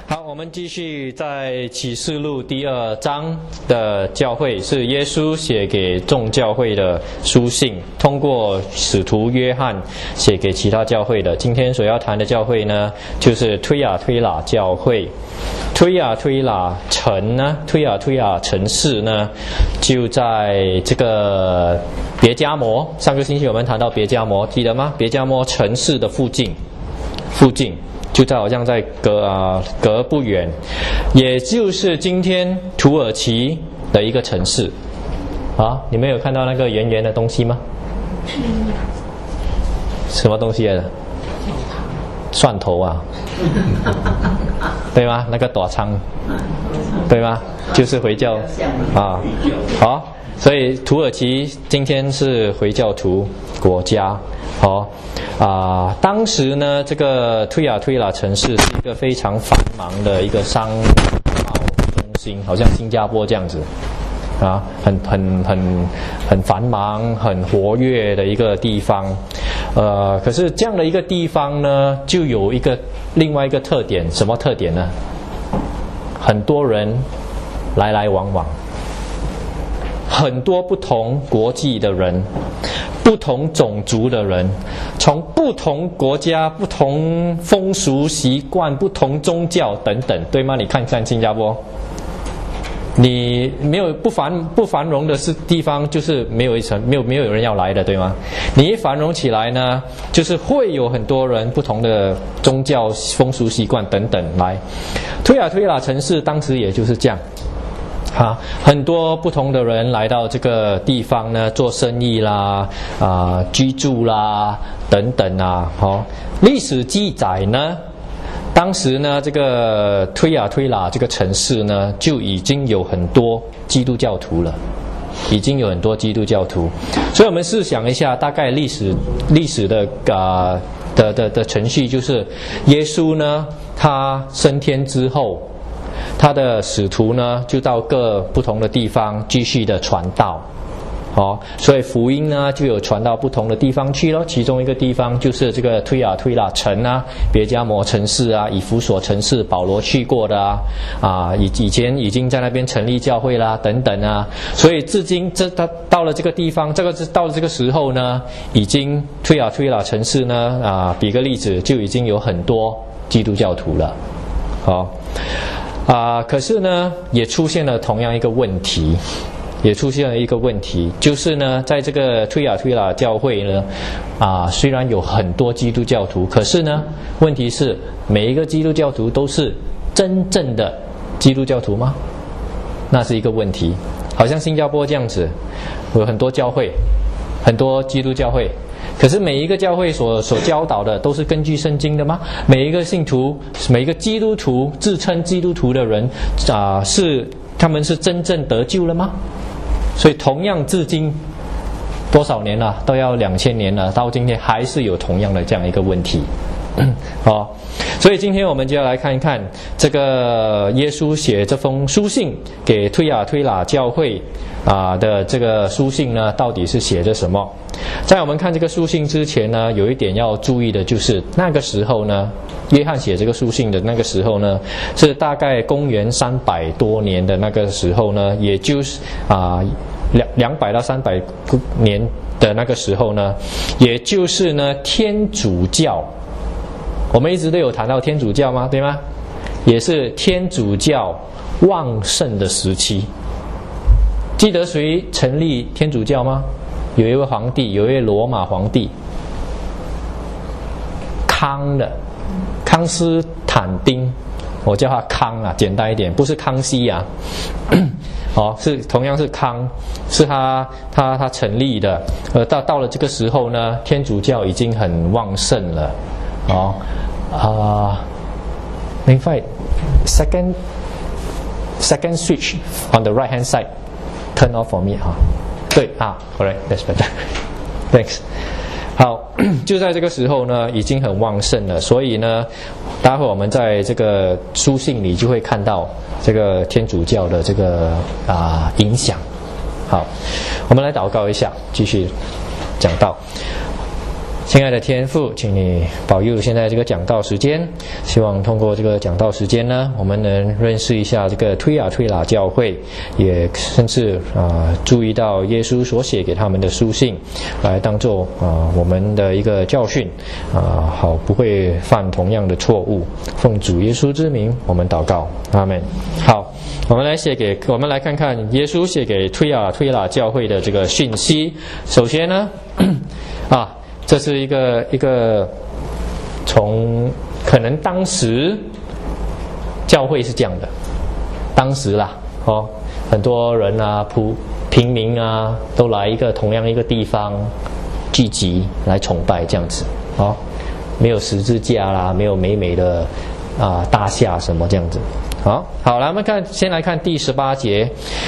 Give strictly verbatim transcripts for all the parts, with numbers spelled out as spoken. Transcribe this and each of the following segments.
好，我们继续在启示录第二章的教会，是耶稣写给众教会的书信，通过使徒约翰写给其他教会的。今天所要谈的教会呢，就是推雅推喇教会。推雅推喇城呢，推雅推喇城市呢，就在这个别迦摩。上个星期我们谈到别迦摩，记得吗？别迦摩城市的附近，附近。就在好像在隔啊隔不远，也就是今天土耳其的一个城市啊。你们有看到那个圆圆的东西吗？什么东西来的？蒜头啊，对吗？那个大仓，对吗？就是回教啊。好，所以土耳其今天是回教徒国家。好啊、呃，当时呢，这个推雅推喇城市是一个非常繁忙的一个商贸中心，好像新加坡这样子啊，很很很很繁忙、很活跃的一个地方。呃，可是这样的一个地方呢，就有一个另外一个特点，什么特点呢？很多人来来往往，很多不同国际的人。不同种族的人，从不同国家、不同风俗习惯、不同宗教等等，对吗？你看看新加坡，你没有不繁不繁荣的是地方，就是没有一层没有没有人要来的，对吗？你一繁荣起来呢，就是会有很多人不同的宗教、风俗习惯等等来。推雅推喇城市当时也就是这样。啊，很多不同的人来到这个地方呢，做生意啦，啊、呃，居住啦，等等啊。好、哦，历史记载呢，当时呢，这个推雅推喇这个城市呢，就已经有很多基督教徒了，已经有很多基督教徒。所以我们试想一下，大概历史历史的啊、呃、的的的程序，就是耶稣呢，他升天之后。他的使徒呢，就到各不同的地方继续的传道，哦，所以福音呢就有传到不同的地方去咯。其中一个地方就是这个推雅推喇城啊，别迦摩城市啊，以弗所城市，保罗去过的啊，啊，以以前已经在那边成立教会啦，等等啊。所以至今这他到了这个地方，这个到了这个时候呢，已经推雅推喇城市呢，啊，比个例子，就已经有很多基督教徒了，好、哦。啊、呃，可是呢，也出现了同样一个问题，也出现了一个问题，就是呢，在这个推雅推喇教会呢，啊、呃，虽然有很多基督教徒，可是呢，问题是每一个基督教徒都是真正的基督教徒吗？那是一个问题。好像新加坡这样子，有很多教会，很多基督教会。可是每一个教会所所教导的都是根据圣经的吗？每一个信徒，每一个基督徒自称基督徒的人啊、呃，是他们是真正得救了吗？所以同样至今多少年了，都要两千年了，到今天还是有同样的这样一个问题。哦，所以今天我们就要来看一看这个耶稣写这封书信给推雅推喇教会啊、呃、的这个书信呢，到底是写着什么？在我们看这个书信之前呢，有一点要注意的就是那个时候呢，约翰写这个书信的那个时候呢，是大概公元三百多年的那个时候呢，也就是啊两两百到三百年的那个时候呢，也就是呢天主教。我们一直都有谈到天主教吗？对吗？也是天主教旺盛的时期。记得谁成立天主教吗？有一位皇帝，有一位罗马皇帝，康的，康斯坦丁，我叫他康啊，简单一点，不是康熙啊。哦，是同样是康，是他他他成立的。呃，到到了这个时候呢，天主教已经很旺盛了。哦，啊、uh, ，in fact, second second switch on the right hand side, turn off for me 哈。对啊 ，correct, that's better. Thanks. 好，就在这个时候呢，已经很旺盛了，所以呢，待会我们在这个书信里就会看到这个天主教的这个啊、呃、影响。好，我们来祷告一下，继续讲到。 亲爱的天父，请你保佑现在这个讲道时间，希望通过这个讲道时间呢，我们能认识一下这个推雅推喇教会，也甚至啊、呃、注意到耶稣所写给他们的书信，来当做啊、呃、我们的一个教训啊、呃，好不会犯同样的错误。奉主耶稣之名，我们祷告，阿们。好，我们来写给我们来看看耶稣写给推雅推喇教会的这个讯息。首先呢，啊。这是一个一个从可能当时教会是这样的，当时啦，哦，很多人啊，普平民啊，都来一个同样一个地方聚集来崇拜这样子，哦，没有十字架啦，没有美美的啊大厦什么这样子，好，好，来我们看，先来看第十八节。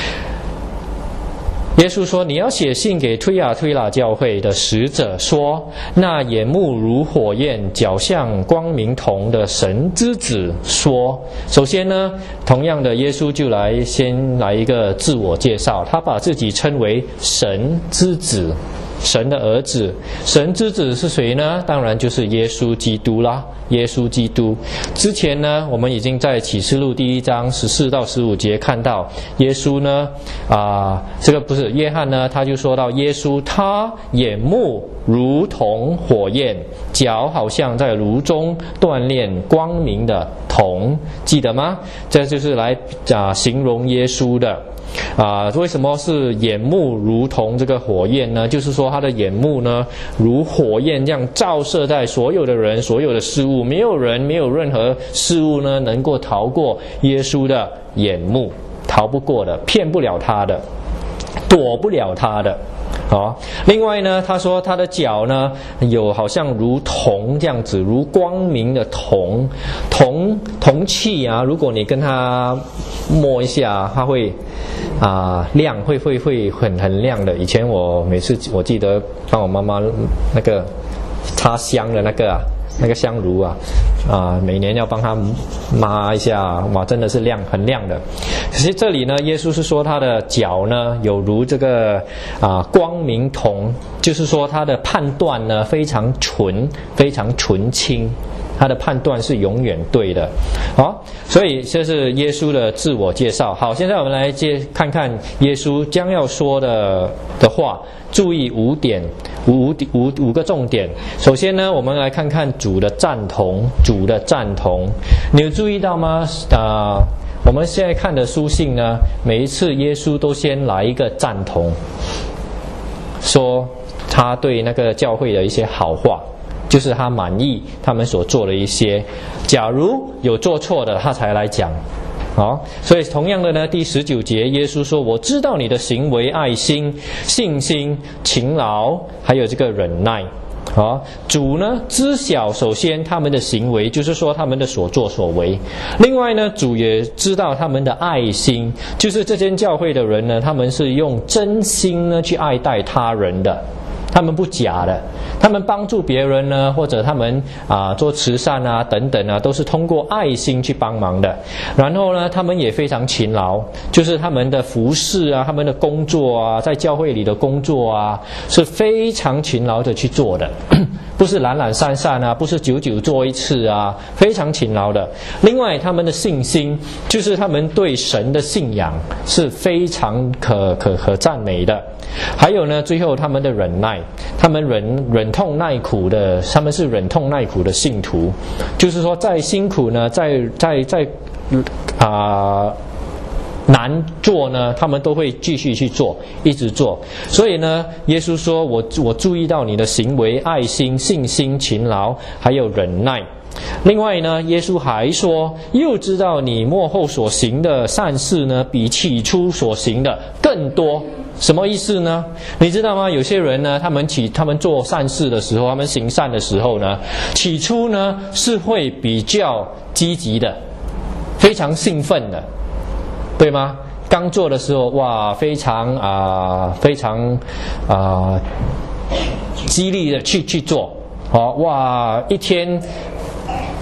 耶稣说：“你要写信给推雅推喇教会的使者说，那眼目如火焰、脚像光明铜的神之子说。”首先呢，同样的，耶稣就来先来一个自我介绍，他把自己称为神之子。神的儿子，神之子是谁呢？当然就是耶稣基督啦。耶稣基督之前呢，我们已经在启示录第一章十四到十五节看到耶稣呢，啊、呃，这个不是约翰呢，他就说到耶稣，他眼目如同火焰，脚好像在炉中锻炼光明的铜，记得吗？这就是来啊、呃、形容耶稣的。啊、呃，为什么是眼目如同这个火焰呢？就是说他的眼目呢，如火焰这样照射在所有的人、所有的事物，没有人、没有任何事物呢能够逃过耶稣的眼目，逃不过的，骗不了他的，躲不了他的。好，另外呢，他说他的脚呢有好像如铜这样子，如光明的铜，铜铜器啊，如果你跟它摸一下，它会啊、呃、亮，会会会很很亮的。以前我每次我记得帮我妈妈那个插香的那个啊。那个香炉啊，啊、呃，每年要帮他抹一下，哇，真的是亮，很亮的。可是这里呢，耶稣是说他的脚呢，有如这个啊、呃、光明铜，就是说他的判断呢非常纯，非常纯清。他的判断是永远对的，好，所以这是耶稣的自我介绍。好，现在我们来接看看耶稣将要说的的话，注意五点，五五五个重点。首先呢，我们来看看主的赞同，主的赞同，你有注意到吗？啊、呃，我们现在看的书信呢，每一次耶稣都先来一个赞同，说他对那个教会的一些好话。就是他满意他们所做的一些，假如有做错的，他才来讲。好，所以同样的呢，第十九节，耶稣说：“我知道你的行为、爱心、信心、勤劳，还有这个忍耐。”好，主呢知晓，首先他们的行为，就是说他们的所作所为。另外呢，主也知道他们的爱心，就是这间教会的人呢，他们是用真心呢去爱戴他人的。他们不假的，他们帮助别人呢，或者他们啊、呃、做慈善啊等等啊，都是通过爱心去帮忙的。然后呢，他们也非常勤劳，就是他们的服事啊，他们的工作啊，在教会里的工作啊，是非常勤劳的去做的，不是懒懒散散啊，不是久久做一次啊，非常勤劳的。另外，他们的信心，就是他们对神的信仰是非常可可可赞美的。还有呢，最后他们的忍耐，他们忍忍痛耐苦的，他们是忍痛耐苦的信徒，就是说再辛苦呢，再再再啊、呃、难做呢，他们都会继续去做，一直做。所以呢，耶稣说我我注意到你的行为、爱心、信心、勤劳，还有忍耐。另外呢，耶稣还说，又知道你末后所行的善事呢，比起初所行的更多。什么意思呢？你知道吗？有些人呢，他们起他们做善事的时候，他们行善的时候呢，起初呢是会比较积极的，非常兴奋的，对吗？刚做的时候，哇，非常啊、呃，非常啊、呃，激励的去去做，好、哦、哇，一天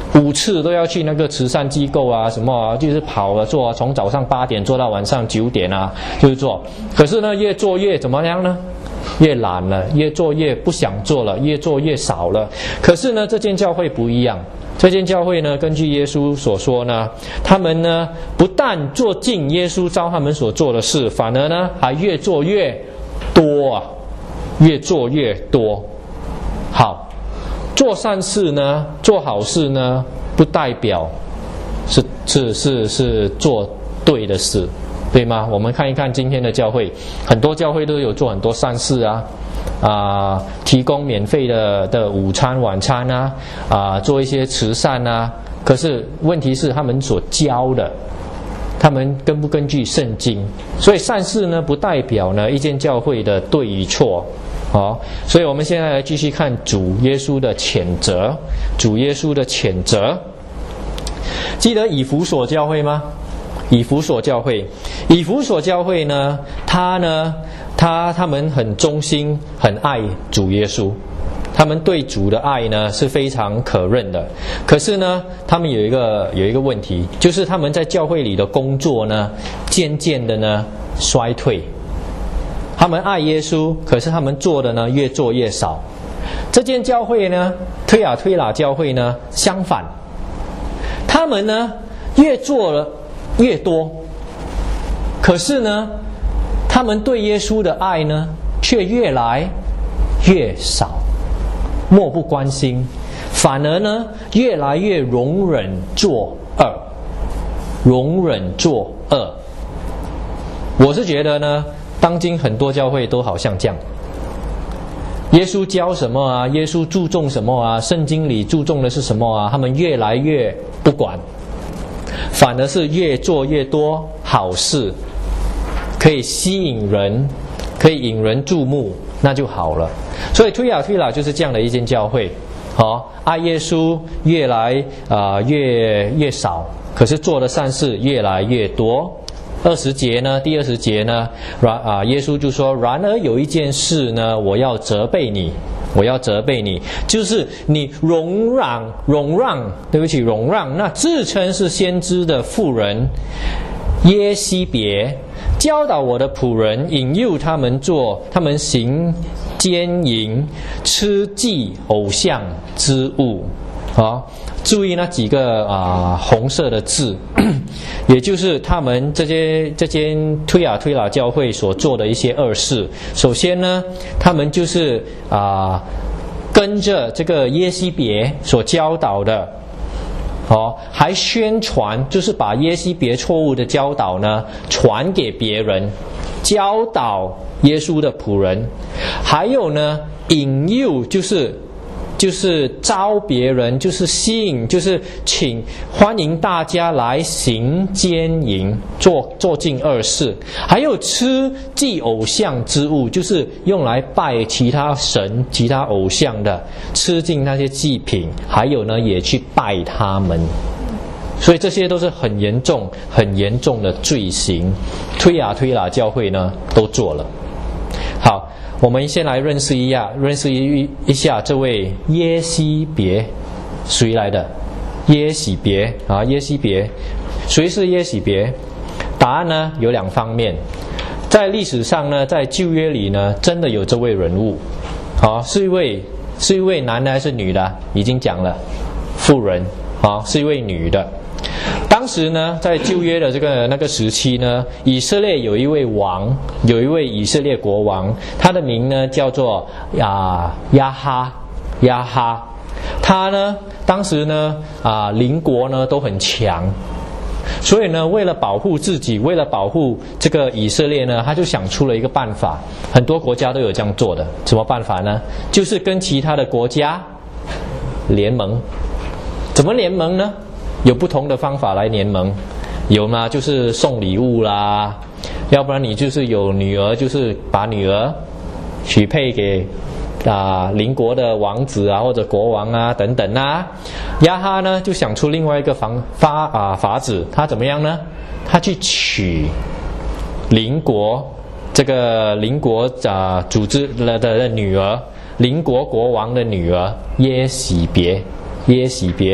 五次都要去那个慈善机构啊，什么啊，就是跑了做啊，从早上八点做到晚上九点啊，就是做。可是呢，越做越怎么样呢？越懒了，越做越不想做了，越做越少了。可是呢，这间教会不一样。这间教会呢，根据耶稣所说呢，他们呢不但做尽耶稣召他们所做的事，反而呢还越做越多啊，越做越多。好，做善事呢，做好事呢，不代表是是是是做对的事，对吗？我们看一看今天的教会，很多教会都有做很多善事啊。啊、呃，提供免费的的午餐、晚餐啊，啊、呃，做一些慈善啊。可是问题是，他们所教的，他们根不根据圣经？所以善事呢，不代表呢一间教会的对与错。好，所以我们现在来继续看主耶稣的谴责，主耶稣的谴责。记得以弗所教会吗？以弗所教会，以弗所教会呢，他呢。他他们很忠心，很爱主耶稣，他们对主的爱呢是非常可认的。可是呢，他们有一个有一个问题，就是他们在教会里的工作呢，渐渐的呢衰退。他们爱耶稣，可是他们做的呢越做越少。这间教会呢，推雅推喇教会呢，相反，他们呢越做了越多，可是呢。他们对耶稣的爱呢，却越来越少，漠不关心，反而呢，越来越容忍作恶，容忍作恶。我是觉得呢，当今很多教会都好像这样。耶稣教什么啊？耶稣注重什么啊？圣经里注重的是什么啊？他们越来越不管，反而是越做越多好事。可以吸引人，可以引人注目，那就好了。所以推雅推喇就是这样的一间教会。好、哦，爱耶稣越来啊、呃、越越少，可是做的善事越来越多。二十节呢，第二十节呢，然啊、呃、耶稣就说：然而有一件事呢，我要责备你，我要责备你，就是你容让容让，对不起，容让那自称是先知的妇人耶西别。教导我的仆人，引诱他们做，他们行奸淫，吃祭偶像之物。好，注意那几个啊、呃、红色的字，也就是他们这些这间推雅推喇教会所做的一些恶事。首先呢，他们就是啊、呃、跟着这个耶西别所教导的。哦，还宣传，就是把耶西别错误的教导呢传给别人，教导耶稣的仆人。还有呢，引诱，就是就是招别人，就是吸引，就是请欢迎大家来行奸淫，做做尽恶事。还有吃祭偶像之物，就是用来拜其他神、其他偶像的，吃尽那些祭品。还有呢，也去拜他们。所以这些都是很严重、很严重的罪行。推雅推喇教会呢都做了。好。我们先来认识一下，认识一一下这位耶西别，谁来的？耶喜别啊，耶西别，谁是耶喜别？答案呢有两方面，在历史上呢，在旧约里呢，真的有这位人物，好、啊，是一位是一位男的还是女的？已经讲了，妇人，好、啊，是一位女的。当时呢，在旧约的这个那个时期呢，以色列有一位王，有一位以色列国王，他的名呢叫做啊亚哈亚哈。他呢，当时呢啊邻国呢都很强，所以呢，为了保护自己，为了保护这个以色列呢，他就想出了一个办法。很多国家都有这样做的，什么办法呢？就是跟其他的国家联盟。怎么联盟呢？有不同的方法来联盟，有吗？就是送礼物啦，要不然你就是有女儿，就是把女儿许配给啊邻国的王子啊或者国王啊等等啊。亚哈呢就想出另外一个方法啊法子，他怎么样呢？他去娶邻国这个邻国啊组织了的女儿，邻国国王的女儿耶喜别，耶喜别。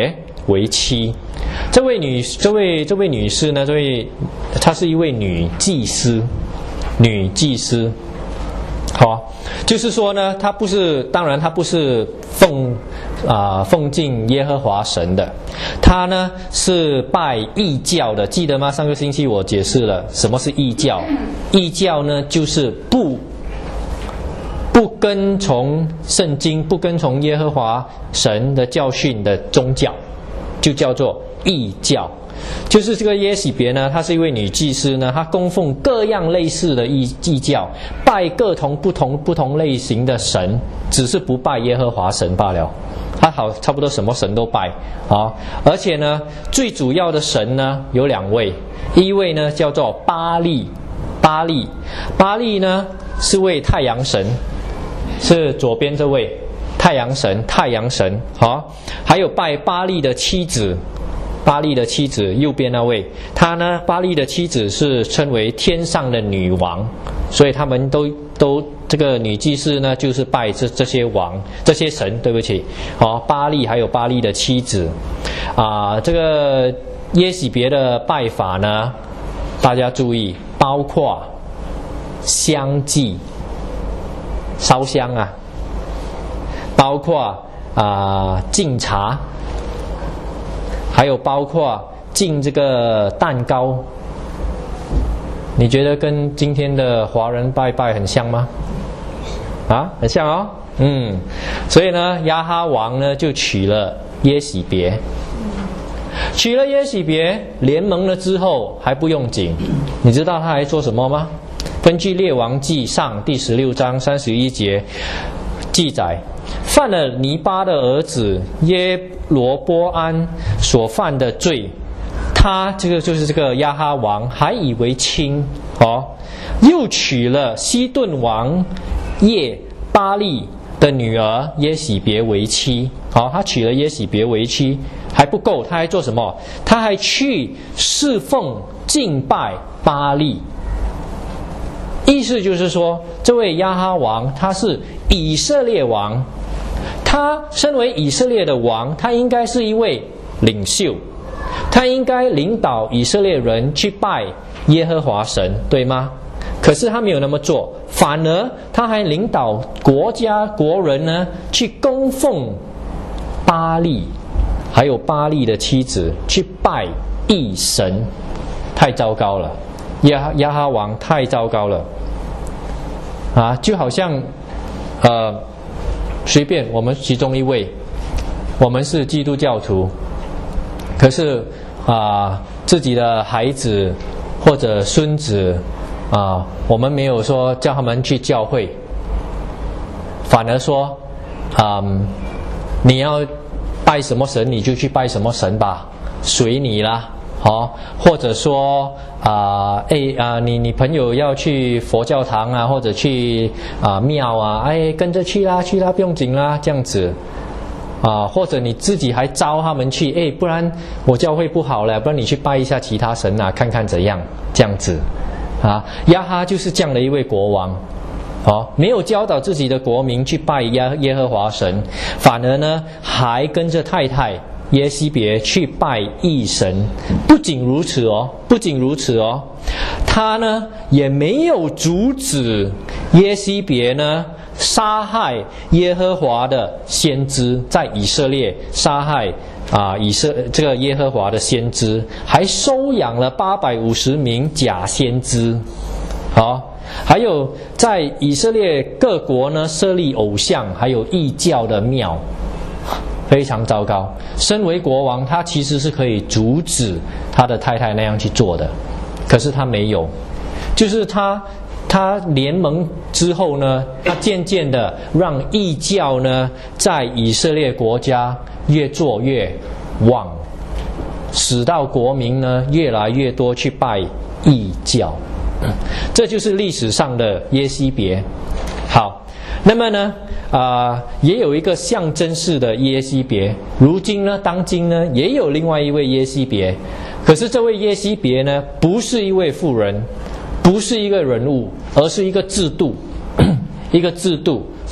为妻。这位女这位这位女士呢，这位她是一位女祭司，女祭司。好、哦，就是说呢，她不是，当然她不是奉啊、呃、奉敬耶和华神的，她呢是拜异教的，记得吗？上个星期我解释了什么是异教。异教呢，就是不不跟从圣经、不跟从耶和华神的教训的宗教，就叫做异教。就是这个耶洗别呢，她是一位女祭司呢，她供奉各样类似的异异教，拜各同不同不同类型的神，只是不拜耶和华神罢了。她好差不多什么神都拜啊，而且呢，最主要的神呢有两位，一位呢叫做巴利，巴利，巴利呢是位太阳神，是左边这位太阳神，太阳神好，还有拜巴利的妻子。巴利的妻子，右边那位，他呢，巴利的妻子是称为天上的女王，所以他们都都这个女祭司呢，就是拜这这些王、这些神，对不起，好、哦，巴利还有巴利的妻子，啊，这个耶洗别的拜法呢，大家注意，包括香祭、烧香啊，包括啊敬茶。还有包括敬这个蛋糕，你觉得跟今天的华人拜拜很像吗？啊，很像哦。嗯，所以呢，亚哈王呢就娶了耶洗别，娶了耶洗别，联盟了之后还不用紧，你知道他还做什么吗？根据列王记上第十六章三十一节记载。犯了尼巴的儿子耶罗波安所犯的罪，他这个就是这个亚哈王还以为轻哦，又娶了西顿王耶巴利的女儿耶洗别为妻。好、哦，他娶了耶洗别为妻还不够，他还做什么？他还去侍奉敬拜巴利。意思就是说，这位亚哈王他是以色列王，他身为以色列的王，他应该是一位领袖，他应该领导以色列人去拜耶和华神，对吗？可是他没有那么做，反而他还领导国家国人呢去供奉巴利，还有巴利的妻子去拜异神，太糟糕了。亚亚哈王太糟糕了啊！就好像呃，随便我们其中一位，我们是基督教徒，可是啊、呃，自己的孩子或者孙子啊、呃，我们没有说叫他们去教会，反而说啊、呃，你要拜什么神你就去拜什么神吧，随你啦。哦，或者说啊，哎、呃、啊，你你朋友要去佛教堂啊，或者去啊庙啊，哎，跟着去啦，去啦，不用紧啦，这样子啊，或者你自己还招他们去，哎，不然我教会不好了，不然你去拜一下其他神啊，看看怎样，这样子啊，亚哈就是这样的一位国王。哦，没有教导自己的国民去拜耶耶和华神，反而呢还跟着太太耶洗别去拜异神。不仅如此哦，不仅如此哦，他呢也没有阻止耶洗别呢杀害耶和华的先知，在以色列杀害啊以色这个耶和华的先知，还收养了八百五十名假先知。好、哦。还有在以色列各国呢设立偶像，还有异教的庙，非常糟糕。身为国王，他其实是可以阻止他的太太那样去做的，可是他没有。就是他他联盟之后呢，他渐渐的让异教呢在以色列国家越做越旺，使到国民呢越来越多去拜异教。这就是历史上的耶洗别。好，那么呢，啊、呃，也有一个象征式的耶洗别。如今呢，当今呢，也有另外一位耶洗别。可是这位耶洗别呢，不是一位妇人，不是一个人物，而是一个制度，一个制度。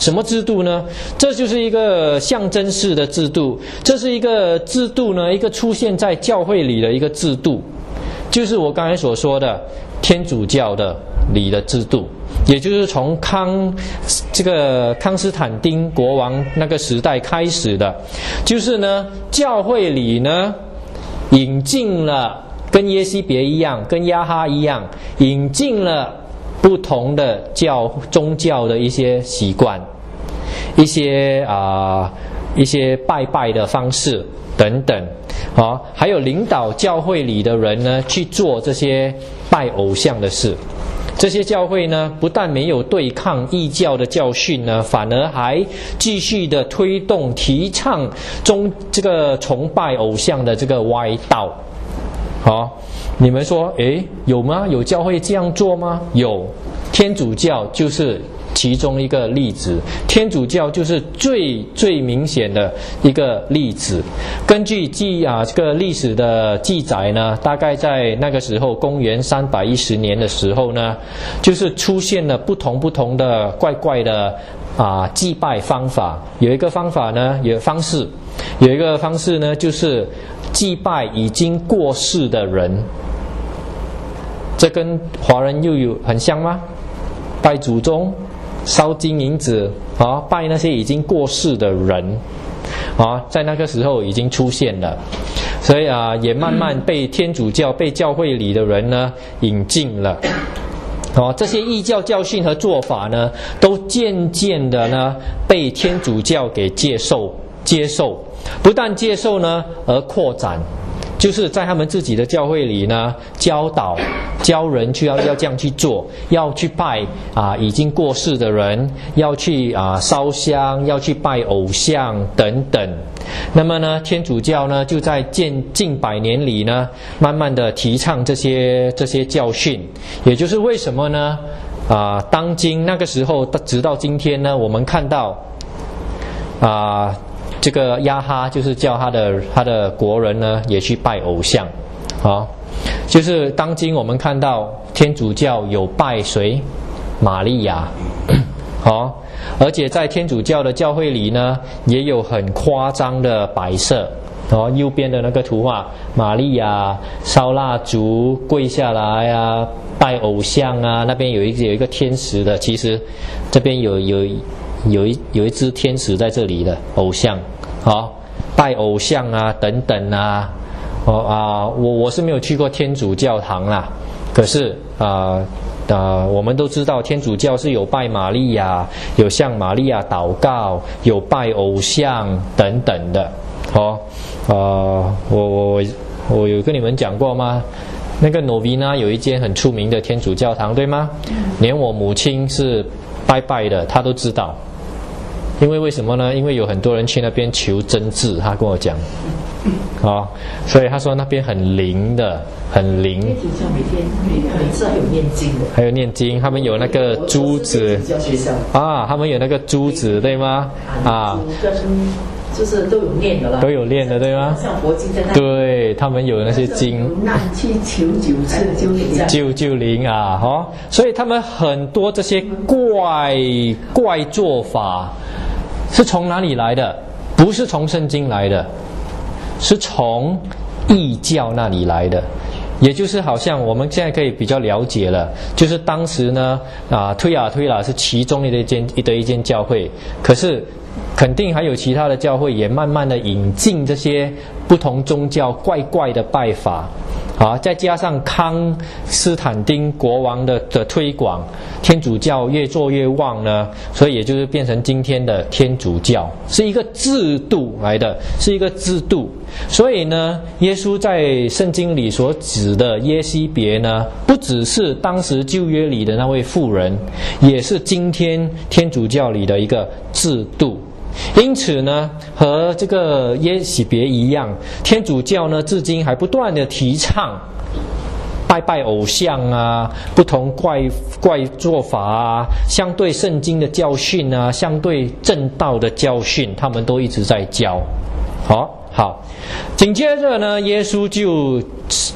什么制度呢？这就是一个象征式的制度，这是一个制度呢，一个出现在教会里的一个制度，就是我刚才所说的天主教的里的制度，也就是从康这个康斯坦丁国王那个时代开始的，就是呢，教会里呢引进了跟耶西别一样，跟亚哈一样，引进了不同的教宗教的一些习惯，一些啊、呃、一些拜拜的方式等等，啊，还有领导教会里的人呢去做这些拜偶像的事。这些教会呢，不但没有对抗异教的教训呢，反而还继续的推动、提倡中这个崇拜偶像的这个歪道。好，你们说，诶，有吗？有教会这样做吗？有，天主教就是其中一个例子。天主教就是最最明显的一个例子。根据记啊这个历史的记载呢，大概在那个时候，公元三百一十年的时候呢，就是出现了不同不同的怪怪的啊祭拜方法。有一个方法呢，有方式，有一个方式呢，就是祭拜已经过世的人。这跟华人又有很像吗？拜祖宗、烧金银子啊，拜那些已经过世的人啊，在那个时候已经出现了，所以啊，也慢慢被天主教、被教会里的人呢引进了。哦，这些异教教训和做法呢，都渐渐的呢被天主教给接受、接受，不但接受呢，而扩展。就是在他们自己的教会里呢，教导教人去要要这样去做，要去拜啊已经过世的人，要去啊烧香，要去拜偶像等等。那么呢，天主教呢就在近近百年里呢，慢慢的提倡这些这些教训，也就是为什么呢？啊，当今那个时候直到今天呢，我们看到啊。这个亚哈就是叫他的他的国人呢也去拜偶像，啊，就是当今我们看到天主教有拜谁？玛利亚，好，而且在天主教的教会里呢，也有很夸张的摆设。哦，右边的那个图画，玛利亚烧蜡烛、跪下来啊，拜偶像啊，那边有一有一个天使的，其实这边有有。有一有一只天使在这里的偶像，好，拜偶像啊等等啊，哦啊，我我是没有去过天主教堂啦，可是啊啊，我们都知道天主教是有拜玛利亚，有向玛利亚祷告，有拜偶像等等的，哦，啊，我我我有跟你们讲过吗？那个 Novena 有一间很出名的天主教堂，对吗？连我母亲是拜拜的，她都知道。因为为什么呢？因为有很多人去那边求真治，他跟我讲，啊、哦，所以他说那边很灵的，很灵。天主教每天每次还有念经的，还有念经，他们有那个珠子啊，他们有那个珠子，对吗？啊， 就是都有念的了， 都有念的，对吗？ 像佛经在那， 对他们有那些经， 那去求九次救灵， 救救灵啊，哈、哦，所以他们很多这些怪怪做法。是从哪里来的？不是从圣经来的，是从异教那里来的。也就是好像我们现在可以比较了解了，就是当时呢，啊，推雅推喇是其中的一间的一间教会，可是肯定还有其他的教会也慢慢的引进这些不同宗教怪怪的拜法。好，再加上康斯坦丁国王的的推广，天主教越做越旺呢，所以也就是变成今天的天主教，是一个制度来的，是一个制度。所以呢，耶稣在圣经里所指的耶西别呢，不只是当时旧约里的那位妇人，也是今天天主教里的一个制度。因此呢，和这个耶洗别一样，天主教呢至今还不断的提倡拜拜偶像啊，不同怪怪做法啊，相对圣经的教训啊，相对正道的教训，他们都一直在教。好，好，紧接着呢，耶稣就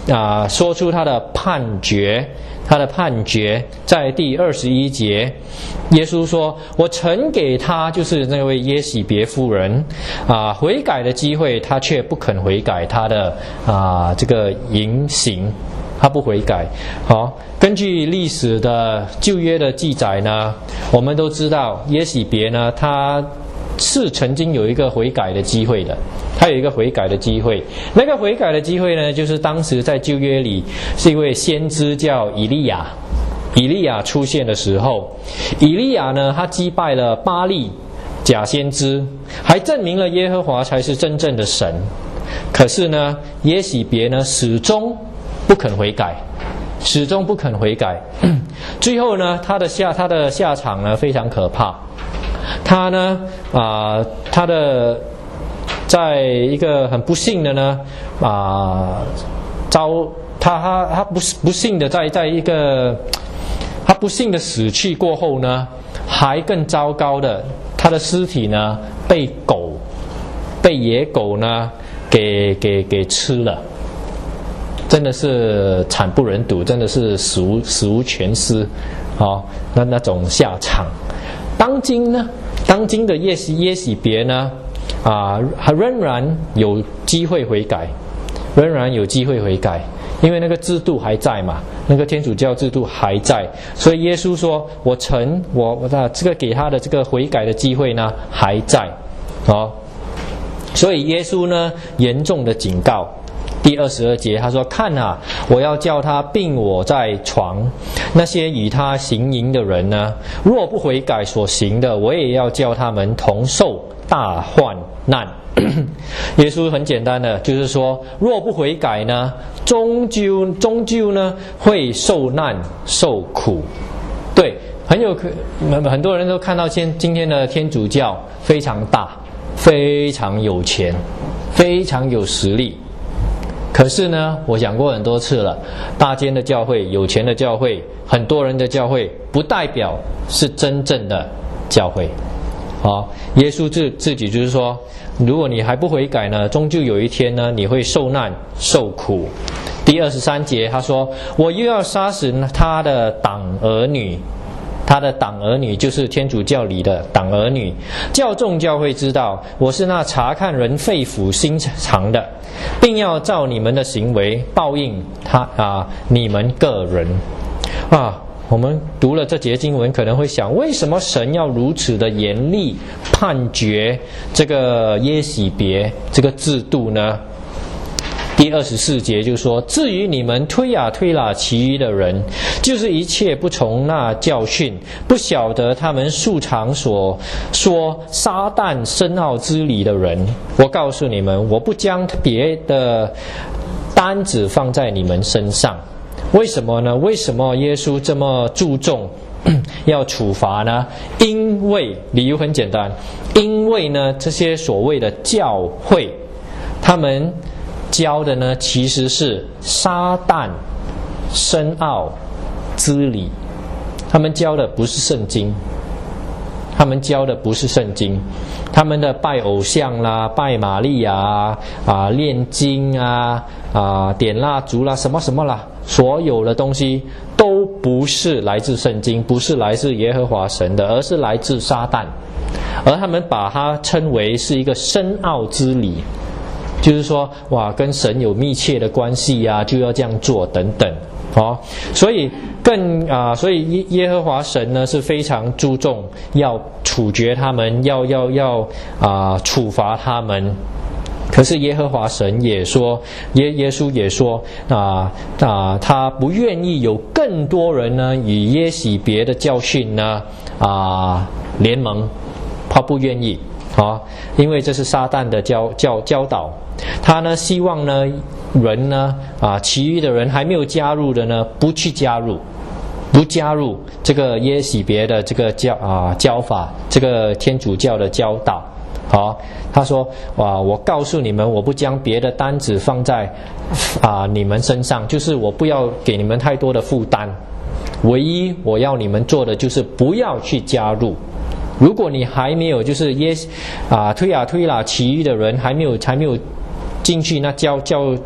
啊说出他的判决，他的判决在第二十一节，耶稣说：“我曾给他，就是那位耶洗别妇人啊悔改的机会，他却不肯悔改他的啊这个淫行。”他不悔改。好，根据历史的旧约的记载呢，我们都知道耶洗别呢，他是曾经有一个悔改的机会的，他有一个悔改的机会。那个悔改的机会呢，就是当时在旧约里是一位先知叫以利亚。以利亚出现的时候，以利亚呢，他击败了巴力假先知，还证明了耶和华才是真正的神。可是呢，耶洗别呢，始终不肯悔改，始终不肯悔改。最后呢，他的下他的下场呢非常可怕。他呢啊、呃，他的在一个很不幸的呢啊、呃，遭他他他不不幸的在在一个他不幸的死去过后呢，还更糟糕的，他的尸体呢被狗被野狗呢给给给吃了。真的是惨不忍睹，真的是死无死无全尸，哦，那那种下场。当今呢，当今的耶洗耶洗别呢，啊，还仍然有机会悔改，仍然有机会悔改，因为那个制度还在嘛，那个天主教制度还在，所以耶稣说：“我曾我我的这个给他的这个悔改的机会呢还在，哦，所以耶稣呢严重的警告。”第二十二节他说：“看啊，我要叫他并我在床，那些与他行淫的人呢，若不悔改所行的，我也要叫他们同受大患难。”耶稣很简单的就是说，若不悔改呢，终究终究呢会受难受苦。对，很有可很多人都看到今今天的天主教非常大，非常有钱，非常有实力。可是呢，我讲过很多次了，大间的教会、有钱的教会、很多人的教会，不代表是真正的教会。好，耶稣自自己就是说，如果你还不悔改呢，终究有一天呢，你会受难受苦。第二十三节他说：“我又要杀死他的党儿女。”他的党儿女就是天主教里的党儿女，教众教会知道我是那查看人肺腑心肠的，并要照你们的行为报应他啊你们个人啊。我们读了这节经文，可能会想，为什么神要如此的严厉判决这个耶洗别这个制度呢？第二十四节就说：“至于你们推呀推啦其余的人，就是一切不从那教训，不晓得他们素常所说撒旦深奥之理的人，我告诉你们，我不将别的担子放在你们身上。”为什么呢？为什么耶稣这么注重要处罚呢？因为理由很简单，因为呢这些所谓的教会，他们教的呢其实是撒旦深奥之理，他们教的不是圣经，他们教的不是圣经，他们的拜偶像啦、拜玛利亚啊、啊念经啊、啊点蜡烛啦、什么什么啦，所有的东西都不是来自圣经，不是来自耶和华神的，而是来自撒旦，而他们把它称为是一个深奥之理。就是说，哇，跟神有密切的关系啊，就要这样做等等，哦，所以更啊、呃，所以耶耶和华神呢是非常注重要处决他们，要要要啊、呃、处罚他们。可是耶和华神也说，耶耶稣也说啊啊、呃呃，他不愿意有更多人呢与耶洗别的教训呢啊、呃、联盟，他不愿意啊、哦，因为这是撒旦的教教教导。他呢希望呢人呢啊，其余的人还没有加入的呢，不去加入，不加入这个耶洗别的这个教啊教法，这个天主教的教导。好，他说哇，我告诉你们，我不将别的担子放在啊你们身上，就是我不要给你们太多的负担，唯一我要你们做的就是不要去加入。如果你还没有就是耶啊推啊推啦，其余的人还没有还没有进去那教教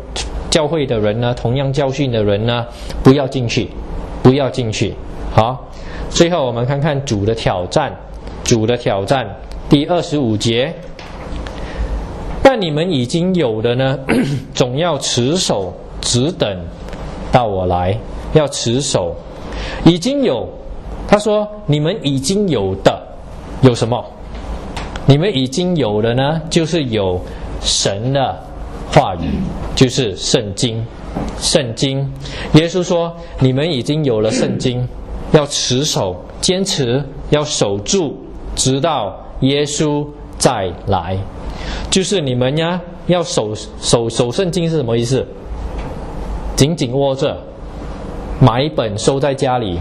教会的人呢，同样教训的人呢，不要进去，不要进去。好，最后我们看看主的挑战，主的挑战，第二十五节。但你们已经有的呢，总要持守，只等到我来。要持守，已经有。他说：你们已经有的有什么？你们已经有的呢，就是有神的话语，就是圣经。圣经，耶稣说：你们已经有了圣经，要持守，坚持，要守住，直到耶稣再来。就是你们呀，要守守守圣经是什么意思？紧紧握着，买一本收在家里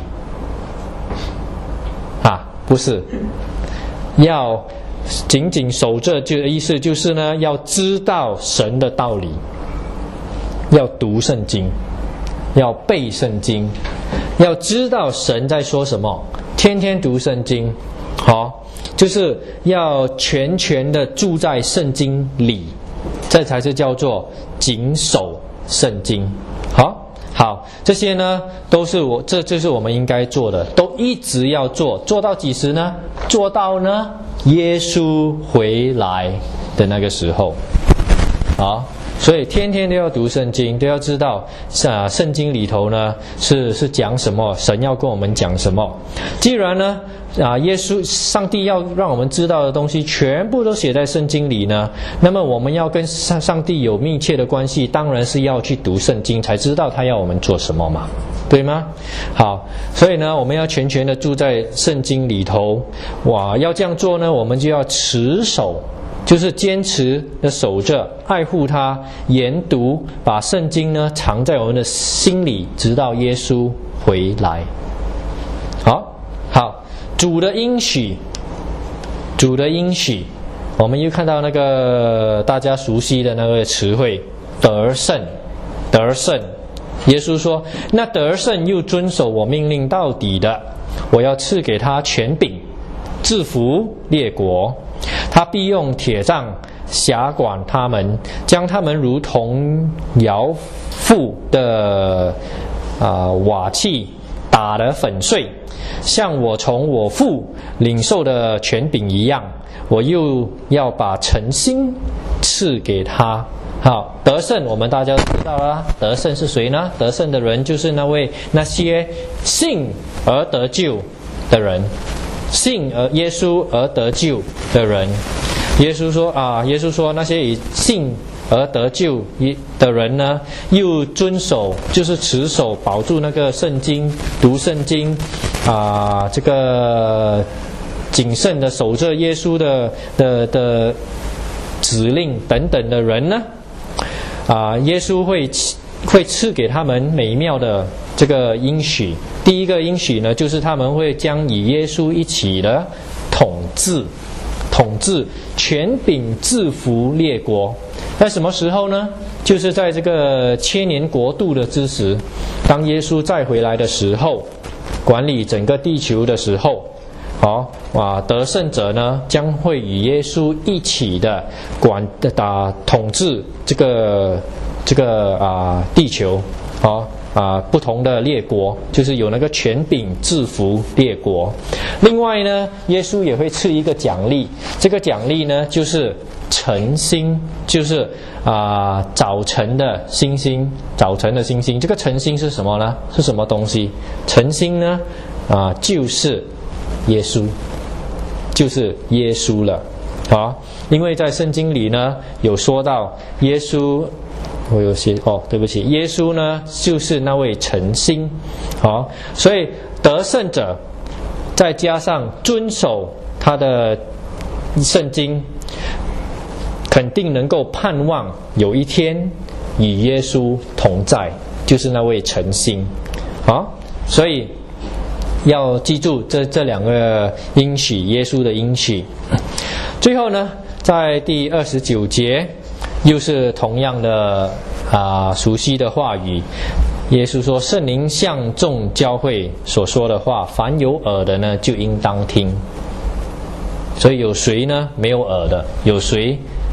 啊？不是，要紧紧守着，就意思就是呢，要知道神的道理，要读圣经，要背圣经，要知道神在说什么，天天读圣经。好，就是要全权的住在圣经里，这才是叫做谨守圣经。好，好，这些呢都是我，这就是我们应该做的，都一直要做，做到几时呢？做到呢耶稣回来的那个时候。好，所以天天都要读圣经，都要知道啊，圣经里头呢是是讲什么，神要跟我们讲什么。既然呢啊，耶稣上帝要让我们知道的东西全部都写在圣经里呢，那么我们要跟上上帝有密切的关系，当然是要去读圣经，才知道他要我们做什么嘛，对吗？好，所以呢，我们要全权的住在圣经里头。哇，要这样做呢，我们就要持守。就是坚持的守着，爱护它，研读，把圣经呢藏在我们的心里，直到耶稣回来。好，好，主的应许，主的应许，我们又看到那个大家熟悉的那个词汇，得胜，得胜。耶稣说：那得胜又遵守我命令到底的，我要赐给他权柄，制服列国。他必用铁杖辖管他们，将他们如同摇覆的啊、呃、瓦器打得粉碎，像我从我父领受的权柄一样。我又要把诚心赐给他。好，得胜我们大家都知道啦，得胜是谁呢？得胜的人就是那位那些信而得救的人。信而耶稣而得救的人，耶稣说啊，耶稣说那些以信而得救的人呢，又遵守，就是持守，保住那个圣经，读圣经啊，这个谨慎的守着耶稣的的的指令等等的人呢，啊，耶稣会会赐给他们美妙的这个应许。第一个应许呢，就是他们会将与耶稣一起的统治，统治权柄制服列国。在什么时候呢？就是在这个千年国度的之时，当耶稣再回来的时候，管理整个地球的时候，好啊，得胜者呢将会与耶稣一起的管打统治这个这个啊地球，好。啊，不同的列国，就是有那个权柄制服列国。另外呢，耶稣也会赐一个奖励，这个奖励呢就是晨星，就是啊早晨的星星，早晨的星星。这个晨星是什么呢？是什么东西？晨星呢啊就是耶稣，就是耶稣了啊！因为在圣经里呢有说到耶稣。我有些哦，对不起，耶稣呢就是那位晨星，好，所以得胜者再加上遵守他的圣经，肯定能够盼望有一天与耶稣同在，就是那位晨星，好，所以要记住这这两个应许，耶稣的应许。最后呢，在第二十九节。又是同样的啊、呃、熟悉的话语，耶稣说：圣灵向众教会所说的话，凡有耳的呢，就应当听。所以有谁呢没有耳的？有谁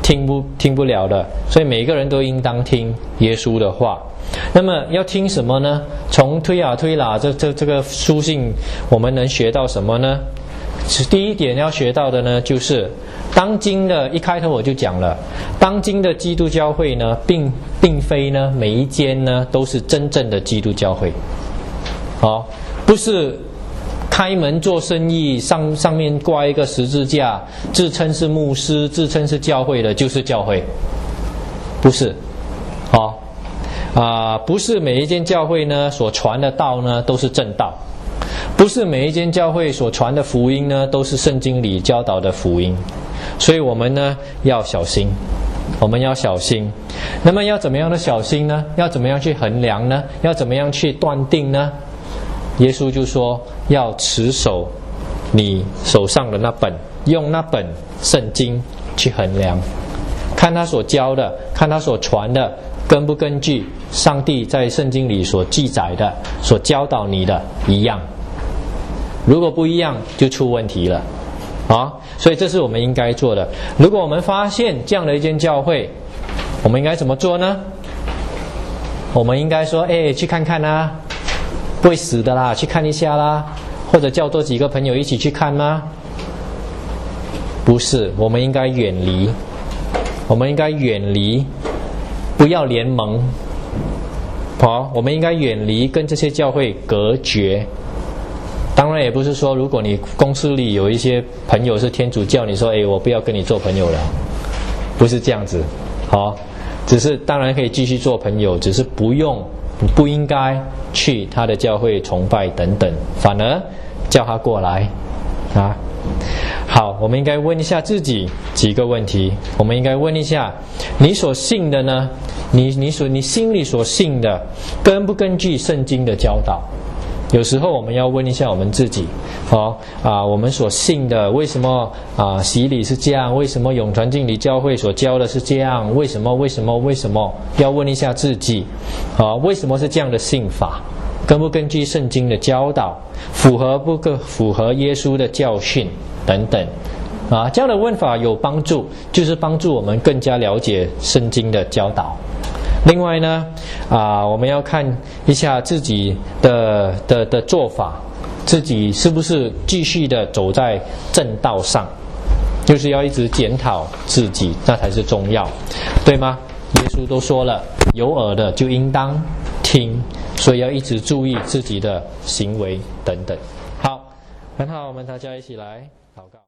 听不听不了的，所以每个人都应当听耶稣的话。那么要听什么呢？从推啊推啦这这这个书信，我们能学到什么呢？第一点要学到的呢，就是当今的一开头我就讲了，当今的基督教会呢，并并非呢每一间呢都是真正的基督教会，好、哦，不是开门做生意，上上面挂一个十字架，自称是牧师，自称是教会的，就是教会，不是，好、哦、啊、呃，不是每一间教会呢所传的道呢都是正道。不是每一间教会所传的福音呢都是圣经里教导的福音，所以我们呢要小心，我们要小心。那么要怎么样的小心呢？要怎么样去衡量呢？要怎么样去断定呢？耶稣就说要持守你手上的那本，用那本圣经去衡量，看他所教的，看他所传的根不根据上帝在圣经里所记载的，所教导你的一样。如果不一样，就出问题了啊！所以这是我们应该做的。如果我们发现这样的一间教会，我们应该怎么做呢？我们应该说：“哎，去看看啊，不会死的啦，去看一下啦。”或者叫多几个朋友一起去看吗？不是，我们应该远离，我们应该远离，不要联盟。好，我们应该远离，跟这些教会隔绝。当然也不是说，如果你公司里有一些朋友是天主教，你说，哎，我不要跟你做朋友了，不是这样子。好，只是当然可以继续做朋友，只是不用，不应该去他的教会崇拜等等，反而叫他过来啊。好，我们应该问一下自己几个问题。我们应该问一下，你所信的呢？你你所你心里所信的，根不根据圣经的教导？有时候我们要问一下我们自己，哦啊，我们所信的为什么啊洗礼是这样？为什么永传敬礼教会所教的是这样？为什么？为什么？为什么？要问一下自己，啊，为什么是这样的信法？根不根据圣经的教导？符合不符合耶稣的教训等等？啊，这样的问法有帮助，就是帮助我们更加了解圣经的教导。另外呢，啊，我们要看一下自己的的的做法，自己是不是继续的走在正道上，就是要一直检讨自己，那才是重要，对吗？耶稣都说了，有耳的就应当听，所以要一直注意自己的行为等等。好，很好，我们大家一起来祷告。